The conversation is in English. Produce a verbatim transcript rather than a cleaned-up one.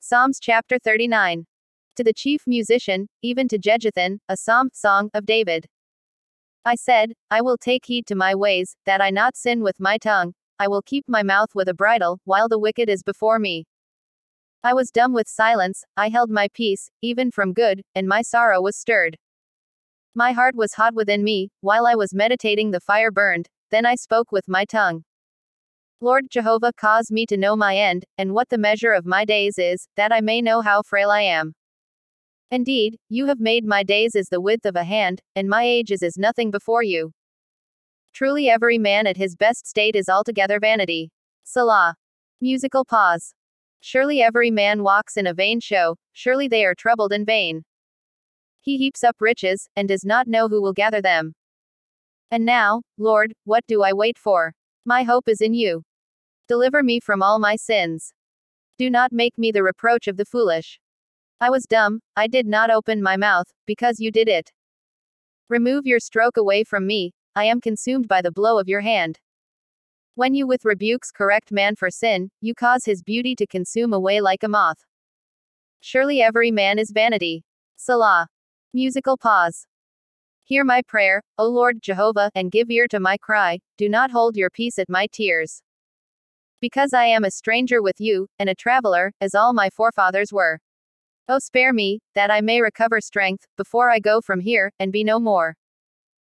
Psalms chapter thirty-nine. To the chief musician, even to Jeduthun, a psalm, song of David. I said, I will take heed to my ways, that I not sin with my tongue. I will keep my mouth with a bridle, while the wicked is before me. I was dumb with silence, I held my peace, even from good, and my sorrow was stirred. My heart was hot within me, while I was meditating the fire burned, then I spoke with my tongue. Lord Jehovah, cause me to know my end, and what the measure of my days is, that I may know how frail I am. Indeed, you have made my days as the width of a hand, and my age is as nothing before you. Truly every man at his best state is altogether vanity. Selah. Musical pause. Surely every man walks in a vain show, surely they are troubled in vain. He heaps up riches, and does not know who will gather them. And now, Lord, what do I wait for? My hope is in you. Deliver me from all my sins. Do not make me the reproach of the foolish. I was dumb, I did not open my mouth, because you did it. Remove your stroke away from me, I am consumed by the blow of your hand. When you with rebukes correct man for sin, you cause his beauty to consume away like a moth. Surely every man is vanity. Selah. Musical pause. Hear my prayer, O Lord Jehovah, and give ear to my cry, do not hold your peace at my tears. Because I am a stranger with you, and a traveler, as all my forefathers were. O spare me, that I may recover strength, before I go from here, and be no more.